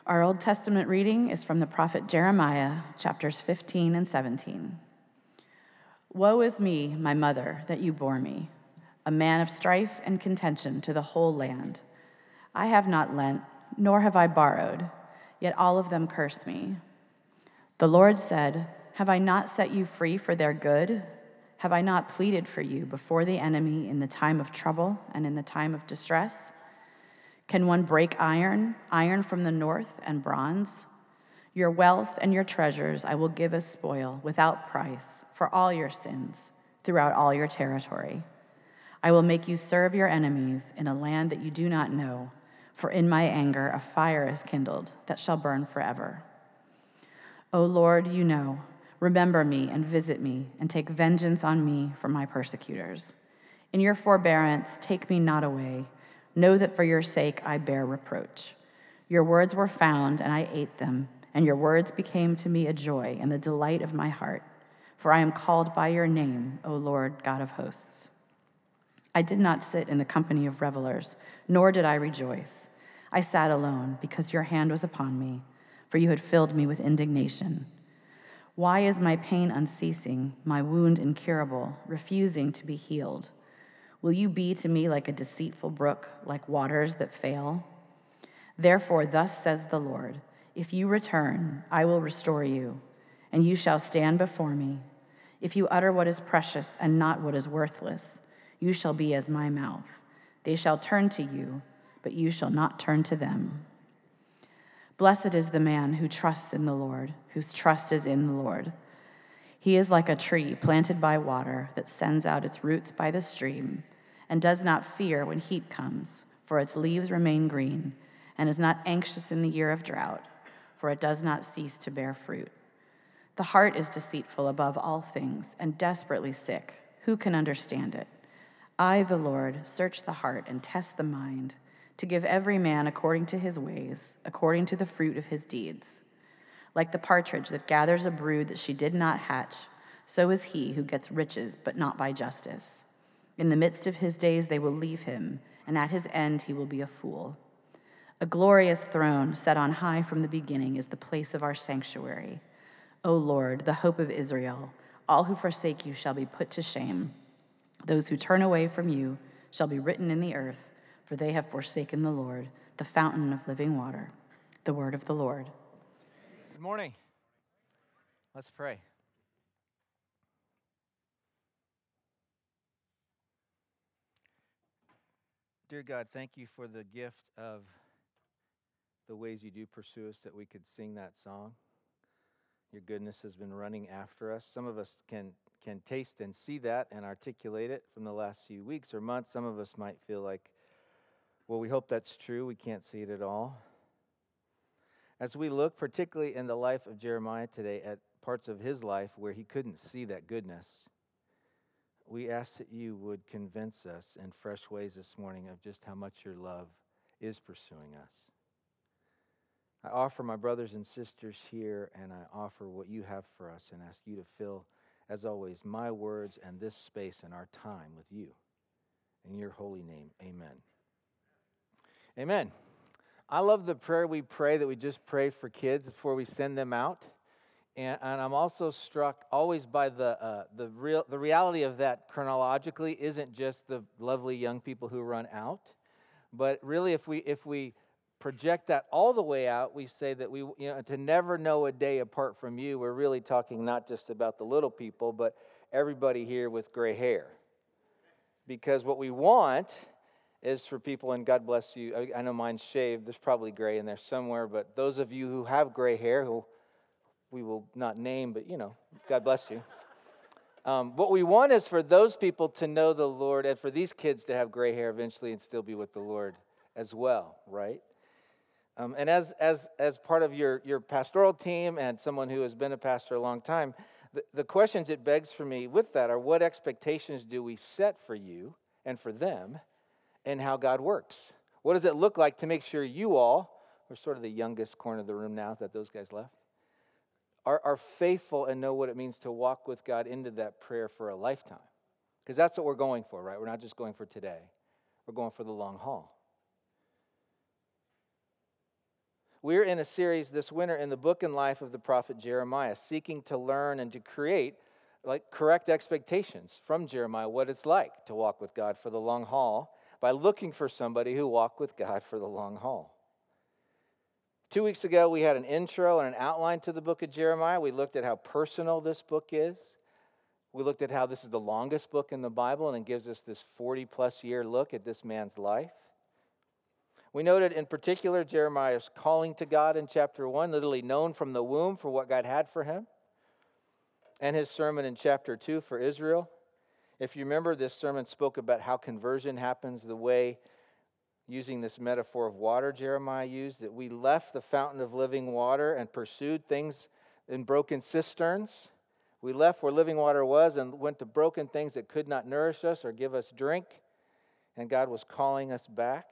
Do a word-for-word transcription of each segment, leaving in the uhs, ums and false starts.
Our Old Testament reading is from the prophet Jeremiah, chapters fifteen and seventeen. Woe is me, my mother, that you bore me, a man of strife and contention to the whole land. I have not lent, nor have I borrowed, yet all of them curse me. The Lord said, have I not set you free for their good? Have I not pleaded for you before the enemy in the time of trouble and in the time of distress? Can one break iron, iron from the north and bronze? Your wealth and your treasures I will give as spoil without price for all your sins throughout all your territory. I will make you serve your enemies in a land that you do not know, for in my anger a fire is kindled that shall burn forever. O Lord, you know, remember me and visit me and take vengeance on me for my persecutors. In your forbearance, take me not away. Know that for your sake I bear reproach. Your words were found, and I ate them, and your words became to me a joy and the delight of my heart. For I am called by your name, O Lord God of hosts. I did not sit in the company of revelers, nor did I rejoice. I sat alone, because your hand was upon me, for you had filled me with indignation. Why is my pain unceasing, my wound incurable, refusing to be healed? Will you be to me like a deceitful brook, like waters that fail? Therefore, thus says the Lord, if you return, I will restore you, and you shall stand before me. If you utter what is precious and not what is worthless, you shall be as my mouth. They shall turn to you, but you shall not turn to them. Blessed is the man who trusts in the Lord, whose trust is in the Lord. He is like a tree planted by water that sends out its roots by the stream and does not fear when heat comes, for its leaves remain green, and is not anxious in the year of drought, for it does not cease to bear fruit. The heart is deceitful above all things and desperately sick. Who can understand it? I, the Lord, search the heart and test the mind, to give every man according to his ways, according to the fruit of his deeds. Like the partridge that gathers a brood that she did not hatch, so is he who gets riches, but not by justice. In the midst of his days they will leave him, and at his end he will be a fool. A glorious throne set on high from the beginning is the place of our sanctuary. O Lord, the hope of Israel, all who forsake you shall be put to shame. Those who turn away from you shall be written in the earth, for they have forsaken the Lord, the fountain of living water. The word of the Lord. Good morning. Let's pray. Dear God, thank you for the gift of the ways you do pursue us, that we could sing that song. Your goodness has been running after us. Some of us can can taste and see that and articulate it from the last few weeks or months. Some of us might feel like, well, we hope that's true. We can't see it at all. As we look, particularly in the life of Jeremiah today, at parts of his life where he couldn't see that goodness, we ask that you would convince us in fresh ways this morning of just how much your love is pursuing us. I offer my brothers and sisters here, and I offer what you have for us and ask you to fill, as always, my words and this space and our time with you. In your holy name, amen. Amen. I love the prayer we pray that we just pray for kids before we send them out. And, and I'm also struck always by the uh, the real the reality of that chronologically isn't just the lovely young people who run out, but really if we if we project that all the way out, we say that we you know to never know a day apart from you. We're really talking not just about the little people, but everybody here with gray hair, because what we want is for people, and God bless you. I, I know mine's shaved. There's probably gray in there somewhere, but those of you who have gray hair, who we will not name, but, you know, God bless you. Um, what we want is for those people to know the Lord and for these kids to have gray hair eventually and still be with the Lord as well, right? Um, and as as as part of your, your pastoral team and someone who has been a pastor a long time, the, the questions it begs for me with that are, what expectations do we set for you and for them and how God works? What does it look like to make sure you all, we're sort of the youngest corner of the room now that those guys left, Are, are faithful and know what it means to walk with God into that prayer for a lifetime? Because that's what we're going for, right? We're not just going for today. We're going for the long haul. We're in a series this winter in the book and life of the prophet Jeremiah, seeking to learn and to create like correct expectations from Jeremiah, what it's like to walk with God for the long haul by looking for somebody who walked with God for the long haul. Two weeks ago, we had an intro and an outline to the book of Jeremiah. We looked at how personal this book is. We looked at how this is the longest book in the Bible, and it gives us this forty-plus year look at this man's life. We noted in particular Jeremiah's calling to God in chapter one, literally known from the womb for what God had for him, and his sermon in chapter two for Israel. If you remember, this sermon spoke about how conversion happens the way, using this metaphor of water Jeremiah used, that we left the fountain of living water and pursued things in broken cisterns. We left where living water was and went to broken things that could not nourish us or give us drink, and God was calling us back.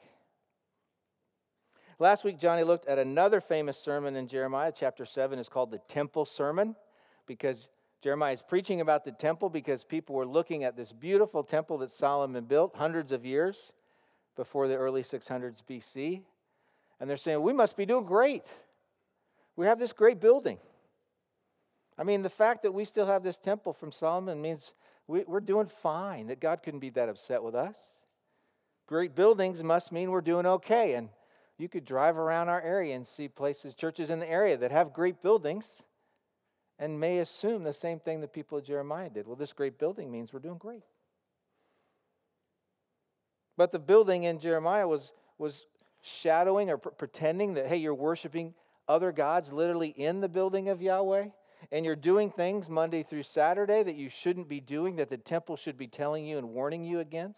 Last week, Johnny looked at another famous sermon in Jeremiah. Chapter seven is called the Temple Sermon, because Jeremiah is preaching about the temple because people were looking at this beautiful temple that Solomon built hundreds of years before the early six hundreds B C. And they're saying, we must be doing great. We have this great building. I mean, the fact that we still have this temple from Solomon means we, we're doing fine, that God couldn't be that upset with us. Great buildings must mean we're doing okay. And you could drive around our area and see places, churches in the area that have great buildings and may assume the same thing the people of Jeremiah did. Well, this great building means we're doing great. But the building in Jeremiah was, was shadowing or pr- pretending that, hey, you're worshiping other gods literally in the building of Yahweh, and you're doing things Monday through Saturday that you shouldn't be doing, that the temple should be telling you and warning you against.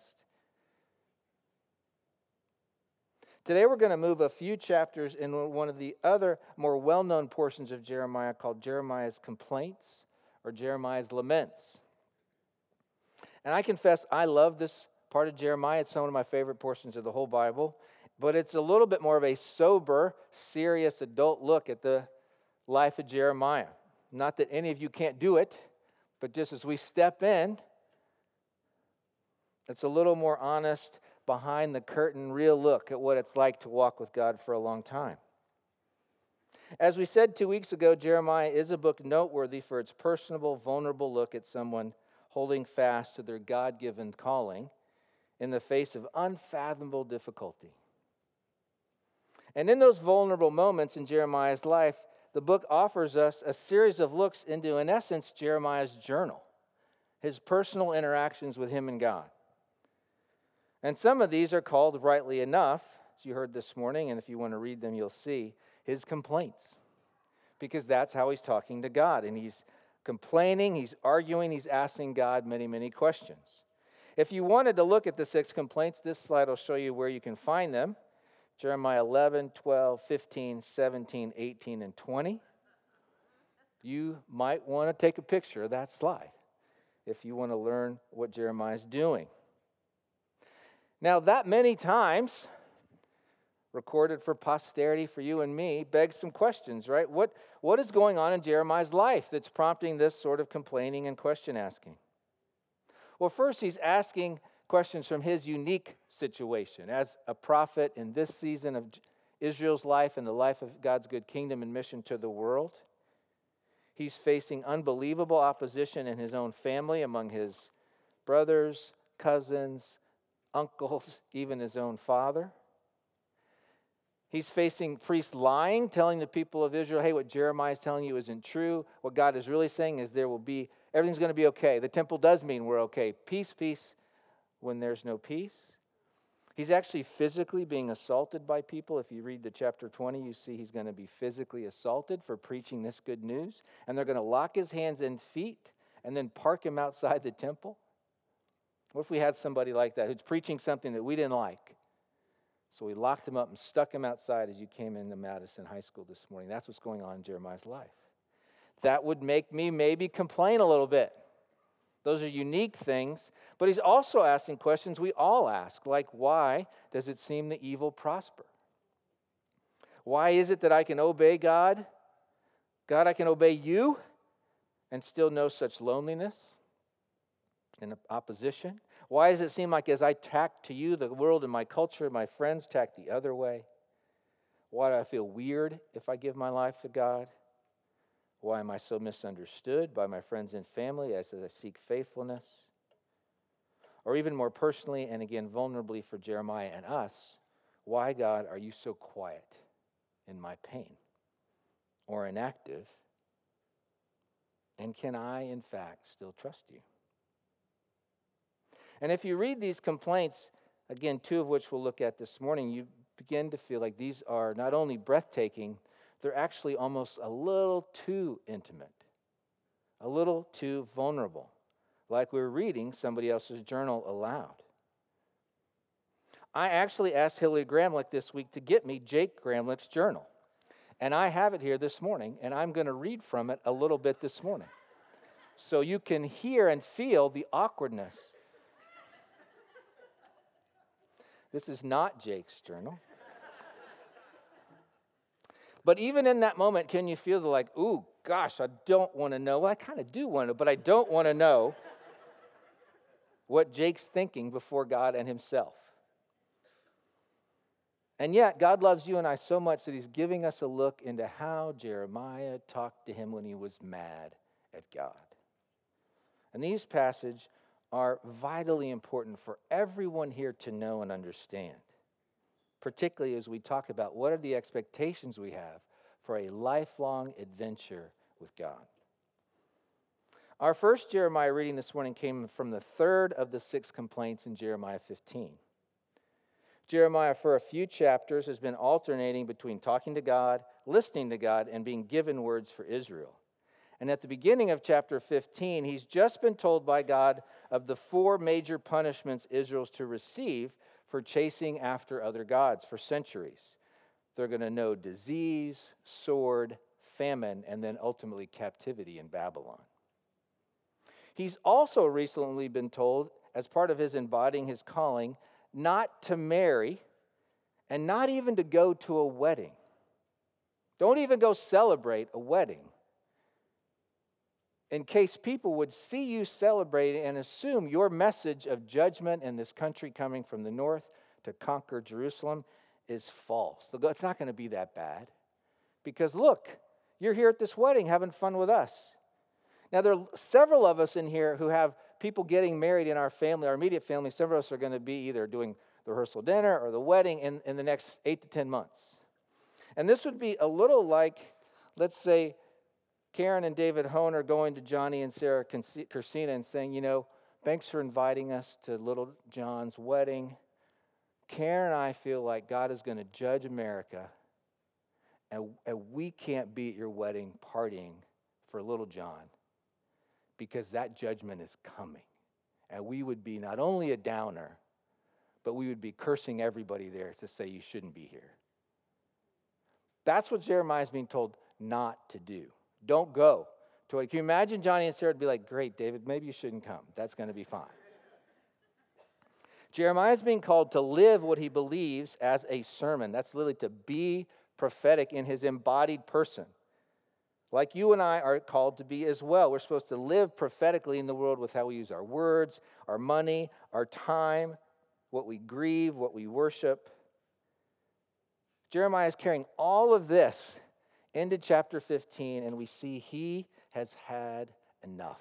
Today we're going to move a few chapters in one of the other more well-known portions of Jeremiah called Jeremiah's Complaints or Jeremiah's Laments. And I confess I love this part of Jeremiah. It's one of my favorite portions of the whole Bible. But it's a little bit more of a sober, serious adult look at the life of Jeremiah. Not that any of you can't do it, but just as we step in, it's a little more honest, behind the curtain, real look at what it's like to walk with God for a long time. As we said two weeks ago, Jeremiah is a book noteworthy for its personable, vulnerable look at someone holding fast to their God-given calling in the face of unfathomable difficulty. And in those vulnerable moments in Jeremiah's life, the book offers us a series of looks into, in essence, Jeremiah's journal, his personal interactions with him and God. And some of these are called, rightly enough, as you heard this morning, and if you want to read them, you'll see, his complaints. Because that's how he's talking to God. And he's complaining, he's arguing, he's asking God many, many questions. If you wanted to look at the six complaints, this slide will show you where you can find them. Jeremiah eleven, twelve, fifteen, seventeen, eighteen, and twenty. You might want to take a picture of that slide if you want to learn what Jeremiah's doing. Now, that many times, recorded for posterity for you and me, begs some questions, right? What, what is going on in Jeremiah's life that's prompting this sort of complaining and question asking? Well, first, he's asking questions from his unique situation as a prophet in this season of Israel's life and the life of God's good kingdom and mission to the world. He's facing unbelievable opposition in his own family, among his brothers, cousins, uncles, even his own father. He's facing priests lying, telling the people of Israel, hey, what Jeremiah is telling you isn't true. What God is really saying is there will be, everything's going to be okay. The temple does mean we're okay. Peace, peace, when there's no peace. He's actually physically being assaulted by people. If you read the chapter twenty, you see he's going to be physically assaulted for preaching this good news. And they're going to lock his hands and feet and then park him outside the temple. What if we had somebody like that who's preaching something that we didn't like? So we locked him up and stuck him outside as you came into Madison High School this morning. That's what's going on in Jeremiah's life. That would make me maybe complain a little bit. Those are unique things. But he's also asking questions we all ask, like why does it seem the evil prosper? Why is it that I can obey God? God, I can obey you and still know such loneliness and opposition? Why does it seem like as I tack to you, the world and my culture, my friends tack the other way? Why do I feel weird if I give my life to God? Why am I so misunderstood by my friends and family as I seek faithfulness? Or even more personally, and again vulnerably for Jeremiah and us, why, God, are you so quiet in my pain or inactive? And can I, in fact, still trust you? And if you read these complaints, again, two of which we'll look at this morning, you begin to feel like these are not only breathtaking, they're actually almost a little too intimate, a little too vulnerable, like we're reading somebody else's journal aloud. I actually asked Hillary Gramlich this week to get me Jake Gramlich's journal. And I have it here this morning, and I'm going to read from it a little bit this morning. So you can hear and feel the awkwardness. This is not Jake's journal. But even in that moment, can you feel the like, ooh, gosh, I don't want to know. Well, I kind of do want to, but I don't want to know what Jake's thinking before God and himself. And yet, God loves you and I so much that he's giving us a look into how Jeremiah talked to him when he was mad at God. And these passages are vitally important for everyone here to know and understand, particularly as we talk about what are the expectations we have for a lifelong adventure with God. Our first Jeremiah reading this morning came from the third of the six complaints in Jeremiah fifteen. Jeremiah, for a few chapters, has been alternating between talking to God, listening to God, and being given words for Israel. And at the beginning of chapter fifteen, he's just been told by God of the four major punishments Israel's to receive for chasing after other gods for centuries. They're going to know disease, sword, famine, and then ultimately captivity in Babylon. He's also recently been told, as part of his embodying his calling, not to marry and not even to go to a wedding. Don't even go celebrate a wedding, in case people would see you celebrating and assume your message of judgment in this country coming from the north to conquer Jerusalem is false. It's not going to be that bad. Because look, you're here at this wedding having fun with us. Now, there are several of us in here who have people getting married in our family, our immediate family. Several of us are going to be either doing the rehearsal dinner or the wedding in, in the next eight to ten months. And this would be a little like, let's say, Karen and David Hone are going to Johnny and Sarah Kersina and saying, you know, thanks for inviting us to little John's wedding. Karen and I feel like God is going to judge America, and, and we can't be at your wedding partying for little John because that judgment is coming. And we would be not only a downer, but we would be cursing everybody there to say you shouldn't be here. That's what Jeremiah is being told not to do. Don't go to it. Can you imagine Johnny and Sarah would be like, great, David, maybe you shouldn't come. That's going to be fine. Jeremiah is being called to live what he believes as a sermon. That's literally to be prophetic in his embodied person. Like you and I are called to be as well. We're supposed to live prophetically in the world with how we use our words, our money, our time, what we grieve, what we worship. Jeremiah is carrying all of this into chapter fifteen, and we see he has had enough.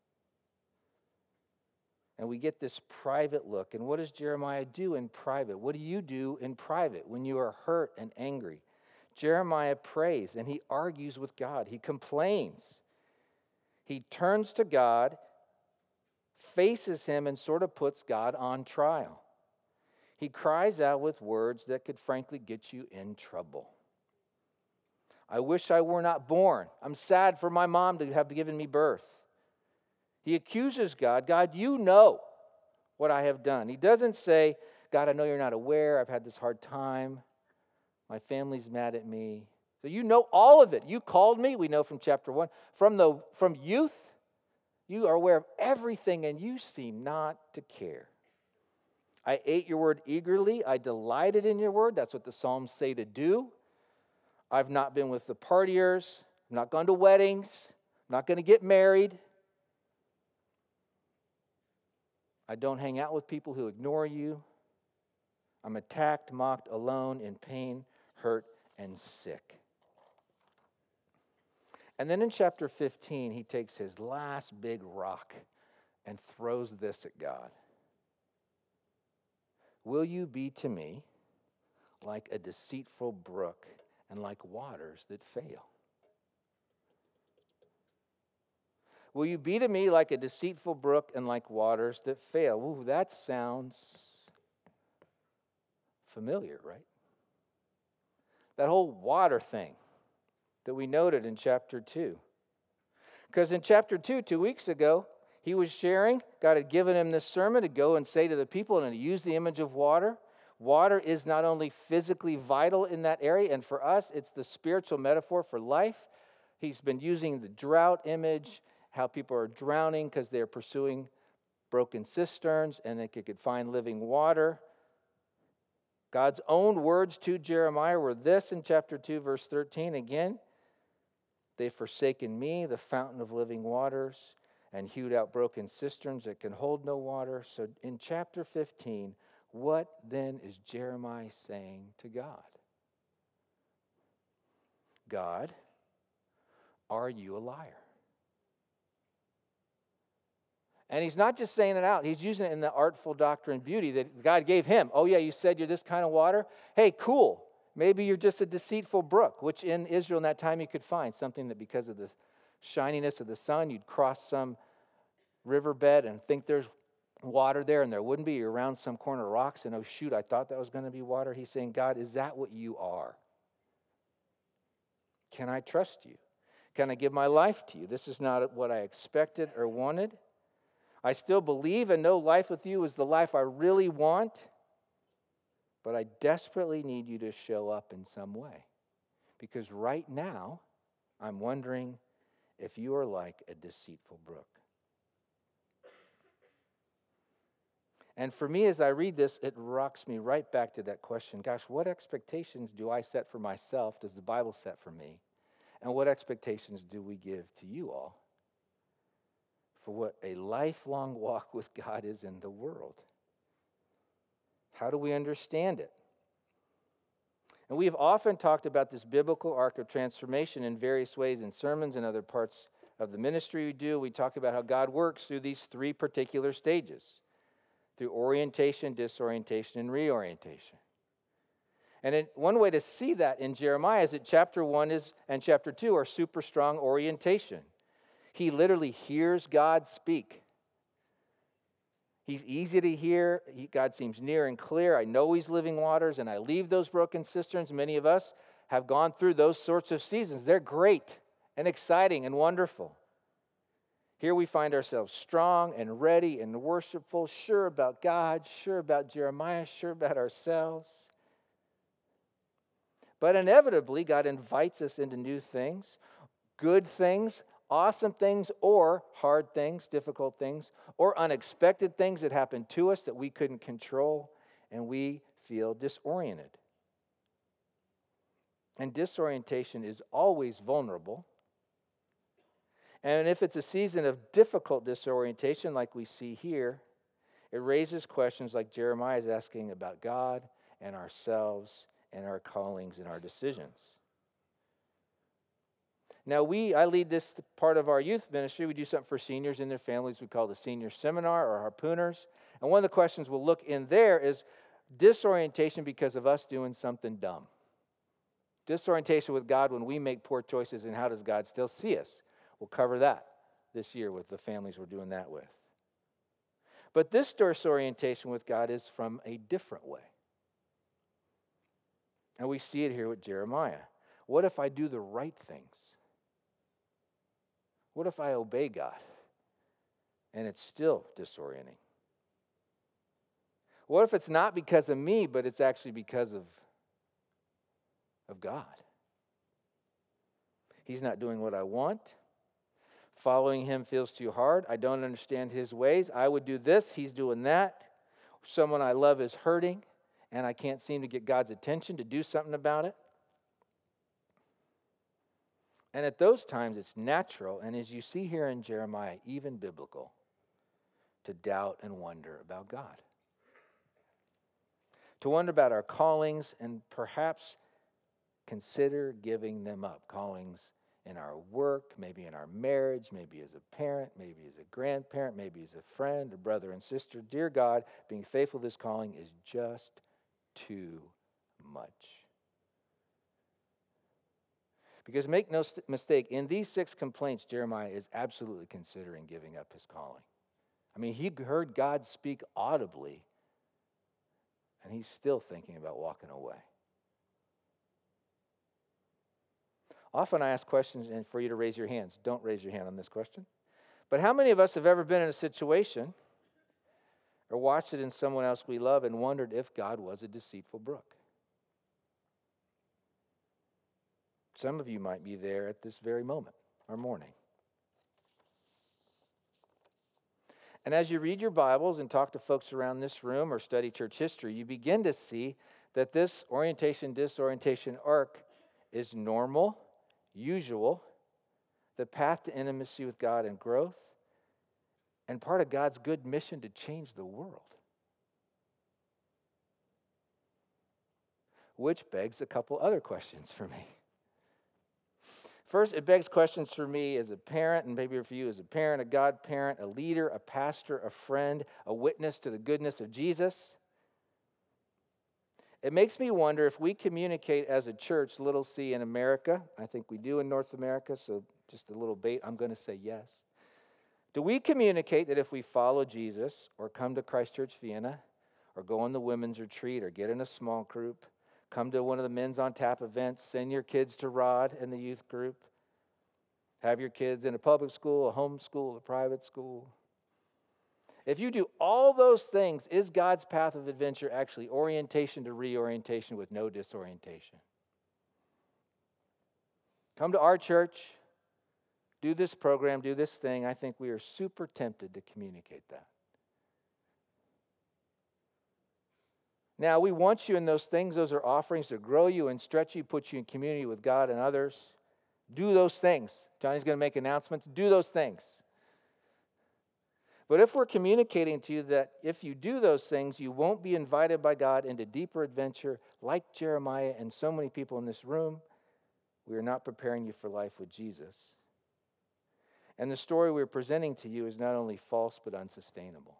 And we get this private look. And what does Jeremiah do in private? What do you do in private when you are hurt and angry? Jeremiah prays and he argues with God. He complains. He turns to God, faces him, and sort of puts God on trial. He cries out with words that could frankly get you in trouble. I wish I were not born. I'm sad for my mom to have given me birth. He accuses God. God, you know what I have done. He doesn't say, God, I know you're not aware. I've had this hard time. My family's mad at me. So you know all of it. You called me. We know from chapter one. From the from youth, you are aware of everything, and you seem not to care. I ate your word eagerly. I delighted in your word. That's what the Psalms say to do. I've not been with the partiers. I'm not gone to weddings. I'm not going to get married. I don't hang out with people who ignore you. I'm attacked, mocked, alone, in pain, hurt, and sick. And then in chapter fifteen, he takes his last big rock and throws this at God. Will you be to me like a deceitful brook and like waters that fail? Will you be to me like a deceitful brook and like waters that fail? Ooh, that sounds familiar, right? That whole water thing that we noted in chapter two. Because in chapter two, two weeks ago, he was sharing, God had given him this sermon to go and say to the people, and to use the image of water. Water is not only physically vital in that area, and for us, it's the spiritual metaphor for life. He's been using the drought image, how people are drowning because they're pursuing broken cisterns, and they could find living water. God's own words to Jeremiah were this in chapter two, verse thirteen. Again, they've forsaken me, the fountain of living waters, and hewed out broken cisterns that can hold no water. So in chapter fifteen, what then is Jeremiah saying to God? God, are you a liar? And he's not just saying it out. He's using it in the artful doctrine beauty that God gave him. Oh, yeah, you said you're this kind of water? Hey, cool. Maybe you're just a deceitful brook, which in Israel in that time you could find. Something that because of the shininess of the sun, you'd cross some riverbed and think there's water there, and there wouldn't be. You're around some corner of rocks, and oh, shoot, I thought that was going to be water. He's saying, God, is that what you are? Can I trust you? Can I give my life to you? This is not what I expected or wanted. I still believe and know life with you is the life I really want, but I desperately need you to show up in some way. Because right now, I'm wondering if you are like a deceitful brook. And for me, as I read this, it rocks me right back to that question. Gosh, what expectations do I set for myself? Does the Bible set for me? And what expectations do we give to you all for what a lifelong walk with God is in the world? How do we understand it? And we have often talked about this biblical arc of transformation in various ways in sermons and other parts of the ministry we do. We talk about how God works through these three particular stages, through orientation, disorientation, and reorientation. And it, one way to see that in Jeremiah is that chapter one is and chapter two are super strong orientation. He literally hears God speak. He's easy to hear. He, God seems near and clear. I know he's living waters, and I leave those broken cisterns. Many of us have gone through those sorts of seasons. They're great and exciting and wonderful. Here we find ourselves strong and ready and worshipful, sure about God, sure about Jeremiah, sure about ourselves. But inevitably, God invites us into new things, good things, awesome things, or hard things, difficult things, or unexpected things that happen to us that we couldn't control, and we feel disoriented. And disorientation is always vulnerable. And if it's a season of difficult disorientation like we see here, it raises questions like Jeremiah is asking about God and ourselves and our callings and our decisions. Now, we, I lead this part of our youth ministry. We do something for seniors and their families we call the Senior Seminar or Harpooners. And one of the questions we'll look in there is disorientation because of us doing something dumb. Disorientation with God when we make poor choices, and how does God still see us? We'll cover that this year with the families we're doing that with. But this disorientation with God is from a different way. And we see it here with Jeremiah. What if I do the right things? What if I obey God and it's still disorienting? What if it's not because of me, but it's actually because of, of God? He's not doing what I want. Following him feels too hard. I don't understand his ways. I would do this. He's doing that. Someone I love is hurting, and I can't seem to get God's attention to do something about it. And at those times, it's natural, and as you see here in Jeremiah, even biblical, to doubt and wonder about God. To wonder about our callings, and perhaps consider giving them up. Callings in our work, maybe in our marriage, maybe as a parent, maybe as a grandparent, maybe as a friend, a brother and sister. Dear God, being faithful to this calling is just too much. Because make no st- mistake, in these six complaints, Jeremiah is absolutely considering giving up his calling. I mean, he heard God speak audibly, and he's still thinking about walking away. Often I ask questions and for you to raise your hands. Don't raise your hand on this question. But how many of us have ever been in a situation or watched it in someone else we love and wondered if God was a deceitful brook? Some of you might be there at this very moment or morning. And as you read your Bibles and talk to folks around this room or study church history, you begin to see that this orientation disorientation arc is normal, usual, the path to intimacy with God and growth, and part of God's good mission to change the world. Which begs a couple other questions for me. First, it begs questions for me as a parent, and maybe for you as a parent, a godparent, a leader, a pastor, a friend, a witness to the goodness of Jesus. It makes me wonder if we communicate as a church, little c in America. I think we do in North America, so just a little bait. I'm going to say yes. Do we communicate that if we follow Jesus or come to Christ Church Vienna or go on the women's retreat or get in a small group, come to one of the Men's on Tap events, send your kids to Rod and the youth group, have your kids in a public school, a home school, a private school. If you do all those things, is God's path of adventure actually orientation to reorientation with no disorientation? Come to our church, do this program, do this thing. I think we are super tempted to communicate that. Now, we want you in those things. Those are offerings to grow you and stretch you, put you in community with God and others. Do those things. Johnny's going to make announcements. Do those things. But if we're communicating to you that if you do those things, you won't be invited by God into deeper adventure like Jeremiah and so many people in this room, we are not preparing you for life with Jesus. And the story we're presenting to you is not only false but unsustainable.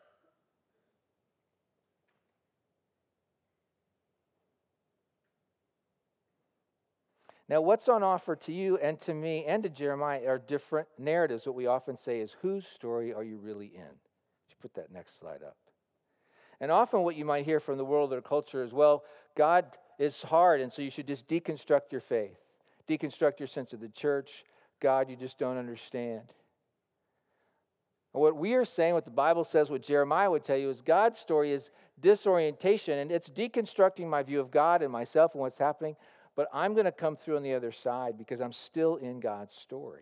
Now, what's on offer to you and to me and to Jeremiah are different narratives. What we often say is, whose story are you really in? Would you put that next slide up? And often what you might hear from the world or culture is, well, God is hard, and so you should just deconstruct your faith. Deconstruct your sense of the church. God, you just don't understand. And what we are saying, what the Bible says, what Jeremiah would tell you is God's story is disorientation, and it's deconstructing my view of God and myself and what's happening. But I'm going to come through on the other side because I'm still in God's story.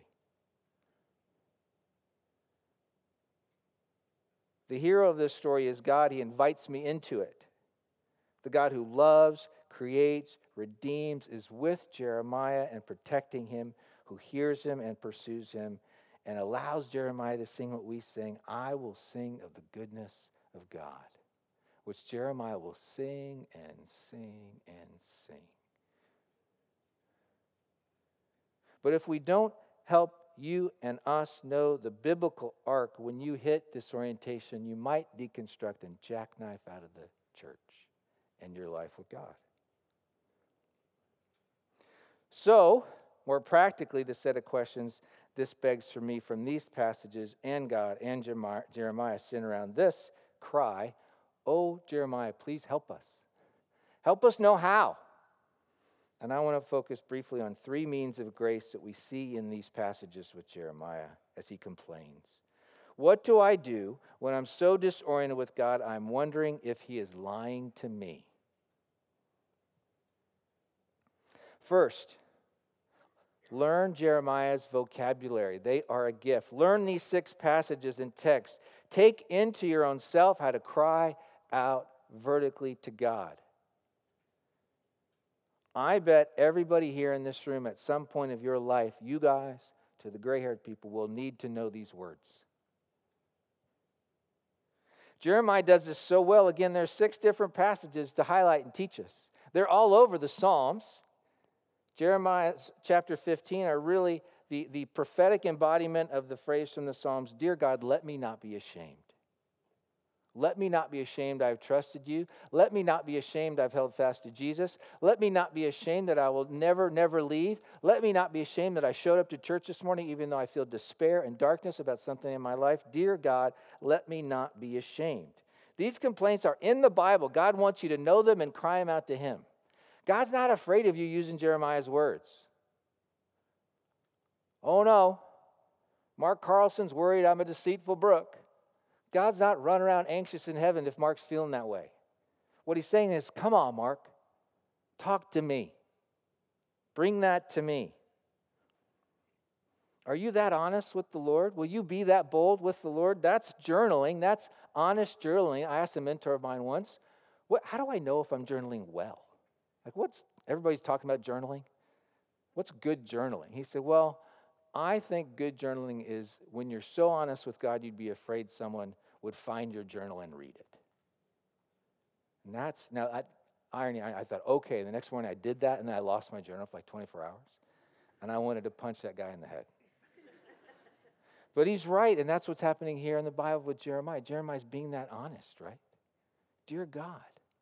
The hero of this story is God. He invites me into it. The God who loves, creates, redeems, is with Jeremiah and protecting him, who hears him and pursues him, and allows Jeremiah to sing what we sing. I will sing of the goodness of God, which Jeremiah will sing and sing and sing. But if we don't help you and us know the biblical arc, when you hit disorientation, you might deconstruct and jackknife out of the church and your life with God. So, more practically, the set of questions this begs for me from these passages and God and Jeremiah sin around this cry, oh, Jeremiah, please help us. Help us know how. And I want to focus briefly on three means of grace that we see in these passages with Jeremiah as he complains. What do I do when I'm so disoriented with God, I'm wondering if he is lying to me? First, learn Jeremiah's vocabulary. They are a gift. Learn these six passages in text. Take into your own self how to cry out vertically to God. I bet everybody here in this room at some point of your life, you guys, to the gray-haired people, will need to know these words. Jeremiah does this so well. Again, there's six different passages to highlight and teach us. They're all over the Psalms. Jeremiah chapter fifteen are really the, the prophetic embodiment of the phrase from the Psalms, "Dear God, let me not be ashamed. Let me not be ashamed I've trusted you. Let me not be ashamed I've held fast to Jesus. Let me not be ashamed that I will never, never leave. Let me not be ashamed that I showed up to church this morning even though I feel despair and darkness about something in my life. Dear God, let me not be ashamed." These complaints are in the Bible. God wants you to know them and cry them out to Him. God's not afraid of you using Jeremiah's words. Oh no, Mark Carlson's worried I'm a deceitful brook. God's not running around anxious in heaven if Mark's feeling that way. What He's saying is, come on, Mark, talk to me. Bring that to me. Are you that honest with the Lord? Will you be that bold with the Lord? That's journaling. That's honest journaling. I asked a mentor of mine once, what, how do I know if I'm journaling well? Like, what's, everybody's talking about journaling. What's good journaling? He said, well, I think good journaling is when you're so honest with God, you'd be afraid someone would find your journal and read it. And that's, now, I, irony, I, I thought, okay, the next morning I did that, and then I lost my journal for like twenty-four hours. And I wanted to punch that guy in the head. But he's right, and that's what's happening here in the Bible with Jeremiah. Jeremiah's being that honest, right? Dear God.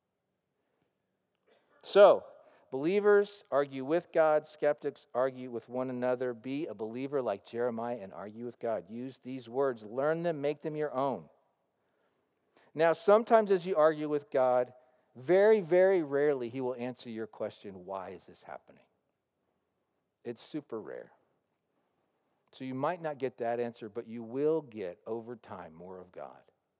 So, believers argue with God. Skeptics argue with one another. Be a believer like Jeremiah and argue with God. Use these words. Learn them. Make them your own. Now, sometimes as you argue with God, very, very rarely He will answer your question, why is this happening? It's super rare. So you might not get that answer, but you will get, over time, more of God.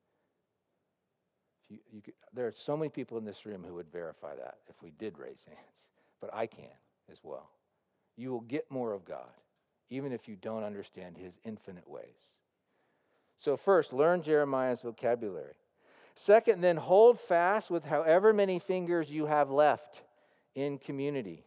You, you could, there are so many people in this room who would verify that if we did raise hands, but I can as well. You will get more of God, even if you don't understand His infinite ways. So first, learn Jeremiah's vocabulary. Second, then hold fast with however many fingers you have left in community.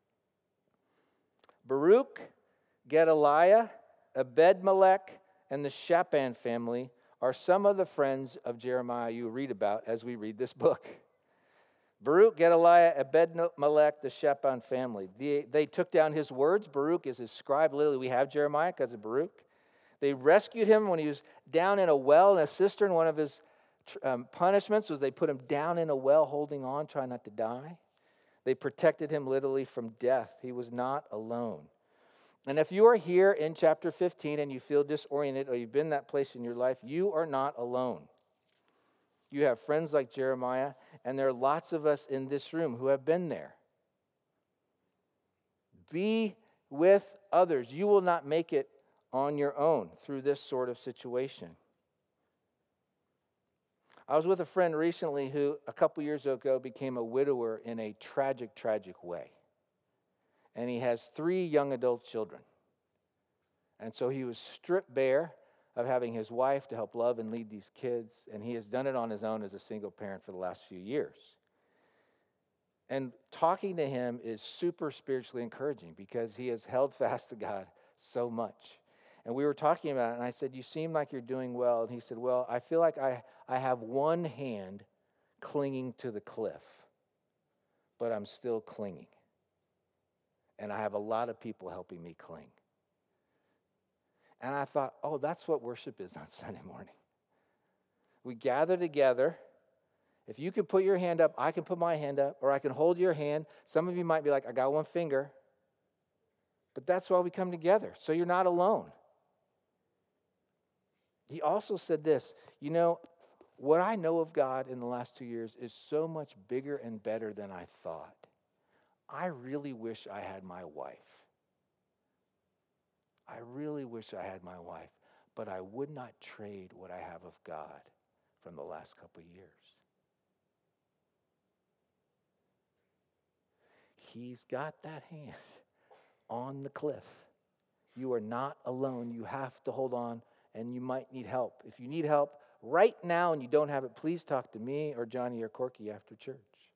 Baruch, Gedaliah, Ebed-Melech, and the Shaphan family are some of the friends of Jeremiah you read about as we read this book. Baruch, Gedaliah, Ebed-Melech, the Shaphan family. They, they took down his words. Baruch is his scribe. Literally, we have Jeremiah because of Baruch. They rescued him when he was down in a well in a cistern. One of his um, punishments was they put him down in a well, holding on, trying not to die. They protected him literally from death. He was not alone. And if you are here in chapter fifteen and you feel disoriented or you've been that place in your life, you are not alone. You have friends like Jeremiah, and there are lots of us in this room who have been there. Be with others. You will not make it on your own through this sort of situation. I was with a friend recently who a couple years ago became a widower in a tragic, tragic way. And he has three young adult children. And so he was stripped bare of having his wife to help love and lead these kids. And he has done it on his own as a single parent for the last few years. And talking to him is super spiritually encouraging because he has held fast to God so much. And we were talking about it, and I said, you seem like you're doing well. And he said, well, I feel like I, I have one hand clinging to the cliff, but I'm still clinging. And I have a lot of people helping me cling. And I thought, oh, that's what worship is on Sunday morning. We gather together. If you can put your hand up, I can put my hand up, or I can hold your hand. Some of you might be like, I got one finger. But that's why we come together, so you're not alone. He also said this, you know, what I know of God in the last two years is so much bigger and better than I thought. I really wish I had my wife. I really wish I had my wife, but I would not trade what I have of God from the last couple of years. He's got that hand on the cliff. You are not alone. You have to hold on, and you might need help. If you need help right now and you don't have it, please talk to me or Johnny or Corky after church.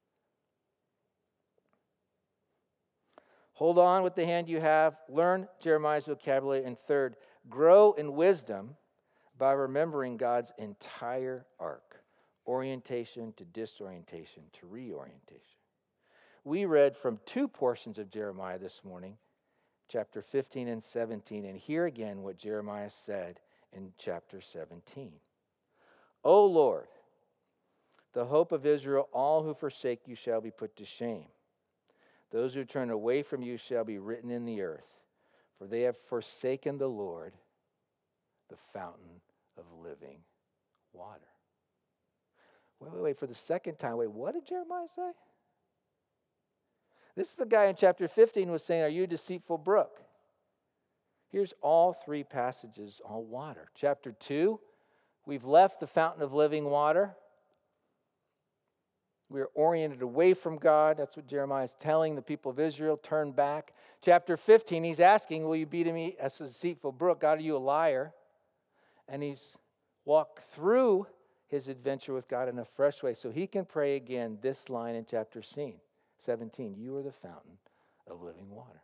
Hold on with the hand you have. Learn Jeremiah's vocabulary. And third, grow in wisdom by remembering God's entire arc. Orientation to disorientation to reorientation. We read from two portions of Jeremiah this morning, chapter fifteen and seventeen, and hear again what Jeremiah said in chapter seventeen. O Lord, the hope of Israel, all who forsake you shall be put to shame. Those who turn away from you shall be written in the earth, for they have forsaken the Lord, the fountain of living water. Wait, wait, wait, for the second time, wait, what did Jeremiah say? This is the guy in chapter fifteen was saying, are you a deceitful brook? Here's all three passages, all water. Chapter two, we've left the fountain of living water. We're oriented away from God. That's what Jeremiah is telling the people of Israel. Turn back. Chapter fifteen, he's asking, will you be to me as a deceitful brook? God, are you a liar? And he's walked through his adventure with God in a fresh way so he can pray again this line in chapter seventeen. You are the fountain of living water.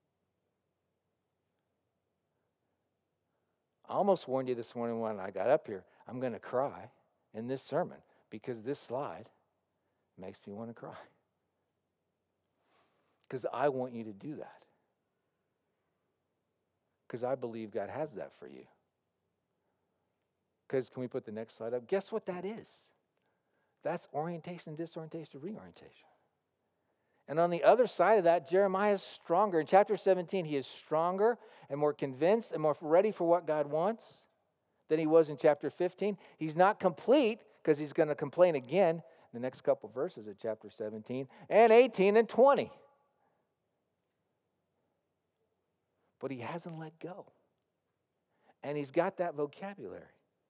I almost warned you this morning when I got up here, I'm going to cry in this sermon because this slide makes me want to cry. Because I want you to do that. Because I believe God has that for you. Because, can we put the next slide up? Guess what that is? That's orientation, disorientation, reorientation. And on the other side of that, Jeremiah is stronger. In chapter seventeen, he is stronger and more convinced and more ready for what God wants than he was in chapter fifteen. He's not complete because he's going to complain again in the next couple verses of chapter seventeen and eighteen and twenty. But he hasn't let go. And he's got that vocabulary.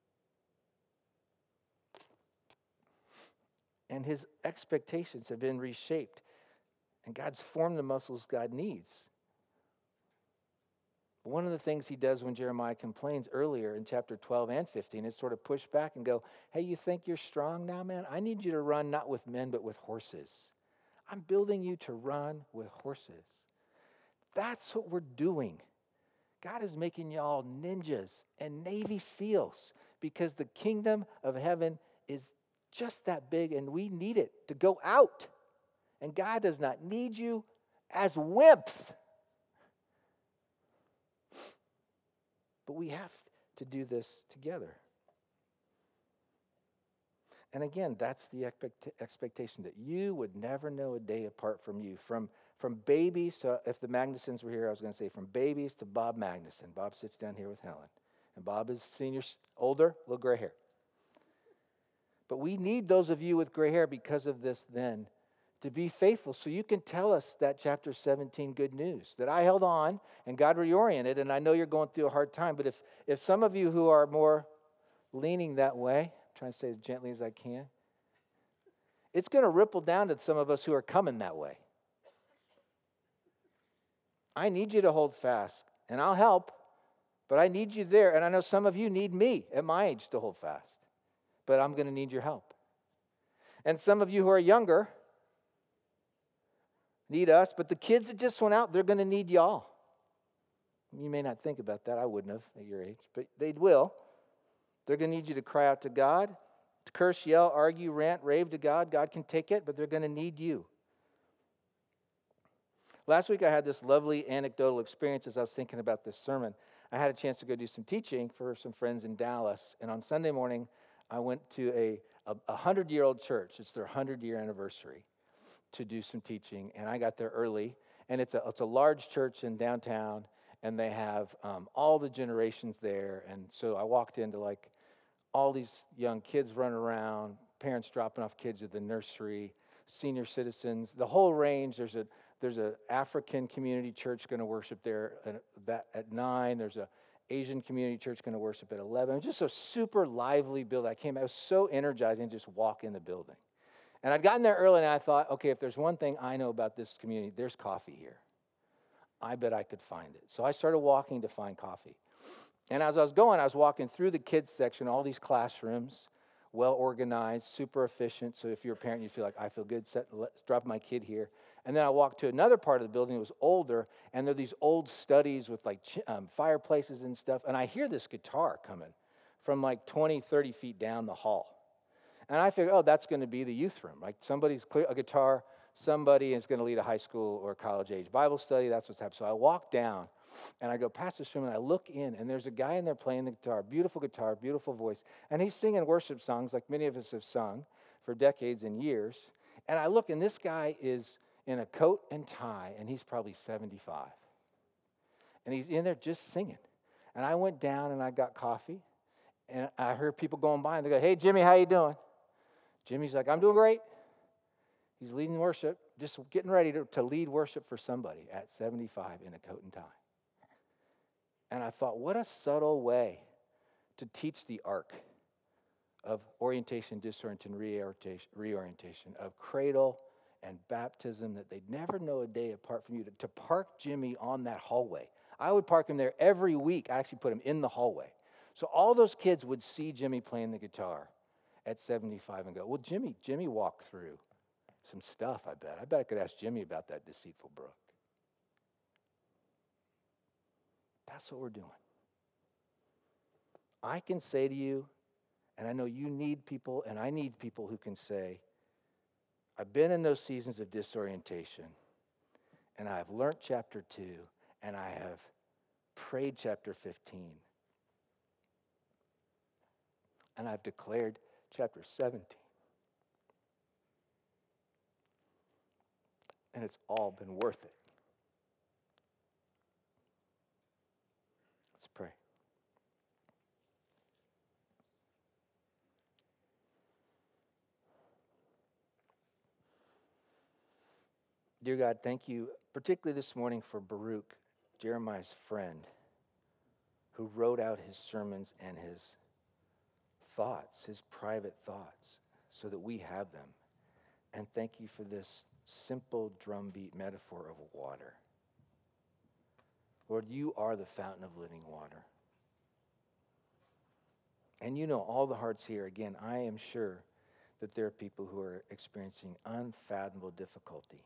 And his expectations have been reshaped. And God's formed the muscles God needs. One of the things he does when Jeremiah complains earlier in chapter twelve and fifteen is sort of push back and go, hey, you think you're strong now, man? I need you to run not with men, but with horses. I'm building you to run with horses. That's what we're doing. God is making y'all ninjas and Navy SEALs because the kingdom of heaven is just that big and we need it to go out. And God does not need you as wimps. But we have to do this together. And again, that's the expect- expectation that you would never know a day apart from you. From, from babies to, if the Magnusons were here, I was going to say from babies to Bob Magnuson. Bob sits down here with Helen. And Bob is senior, older, little gray hair. But we need those of you with gray hair because of this then to be faithful so you can tell us that chapter seventeen good news, that I held on and God reoriented, and I know you're going through a hard time, but if, if some of you who are more leaning that way, I'm trying to say as gently as I can, it's going to ripple down to some of us who are coming that way. I need you to hold fast, and I'll help, but I need you there, and I know some of you need me at my age to hold fast, but I'm going to need your help. And some of you who are younger need us, but the kids that just went out, they're going to need y'all. You may not think about that. I wouldn't have at your age, but they will. They're going to need you to cry out to God, to curse, yell, argue, rant, rave to God. God can take it, but they're going to need you. Last week I had this lovely anecdotal experience as I was thinking about this sermon. I had a chance to go do some teaching for some friends in Dallas, and on Sunday morning I went to a a hundred-year-old church. It's their hundred-year anniversary, to do some teaching, and I got there early, and it's a it's a large church in downtown, and they have um, all the generations there, and so I walked into like all these young kids running around, parents dropping off kids at the nursery, senior citizens, the whole range. There's a there's a African community church going to worship there at, that at nine. There's a Asian community church going to worship at eleven. It was just a super lively building. I came, it was so energizing to just walk in the building. And I'd gotten there early, and I thought, okay, if there's one thing I know about this community, there's coffee here. I bet I could find it. So I started walking to find coffee. And as I was going, I was walking through the kids section, all these classrooms, well organized, super efficient. So if you're a parent, you feel like, I feel good, set, let's drop my kid here. And then I walked to another part of the building that was older, and there are these old studies with like um, fireplaces and stuff. And I hear this guitar coming from like twenty, thirty feet down the hall. And I figured, oh, that's going to be the youth room. Like somebody's clear a guitar somebody is going to lead a high school or college age Bible study. That's what's happening. So I walk down and I go past this room and I look in, and there's a guy in there playing the guitar, beautiful guitar, beautiful voice. And he's singing worship songs like many of us have sung for decades and years. And I look, and this guy is in a coat and tie, and he's probably seventy-five. And he's in there just singing. And I went down and I got coffee, and I heard people going by, and they go, "Hey, Jimmy, how you doing?" Jimmy's like, "I'm doing great." He's leading worship, just getting ready to, to lead worship for somebody at seventy-five in a coat and tie. And I thought, what a subtle way to teach the arc of orientation, disorientation, reorientation, reorientation, of cradle and baptism, that they'd never know a day apart from you, to, to park Jimmy on that hallway. I would park him there every week. I actually put him in the hallway. So all those kids would see Jimmy playing the guitar at seventy-five and go, well, Jimmy, Jimmy walked through some stuff, I bet. I bet I could ask Jimmy about that deceitful brook. That's what we're doing. I can say to you, and I know you need people, and I need people who can say, I've been in those seasons of disorientation, and I have learned chapter two, and I have prayed chapter fifteen, and I've declared chapter seventeen. And it's all been worth it. Let's pray. Dear God, thank you, particularly this morning, for Baruch, Jeremiah's friend, who wrote out his sermons and his thoughts, his private thoughts, so that we have them. And thank you for this simple drumbeat metaphor of water. Lord, you are the fountain of living water. And you know all the hearts here. Again, I am sure that there are people who are experiencing unfathomable difficulty.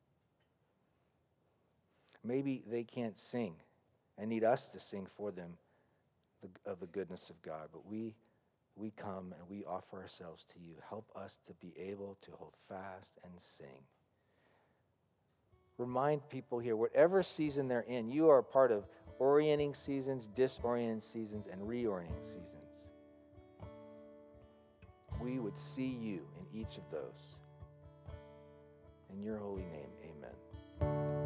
Maybe they can't sing and need us to sing for them the, of the goodness of God, but we we come and we offer ourselves to you. Help us to be able to hold fast and sing. Remind people here, whatever season they're in, you are a part of orienting seasons, disorienting seasons, and reorienting seasons. We would see you in each of those. In your holy name, amen.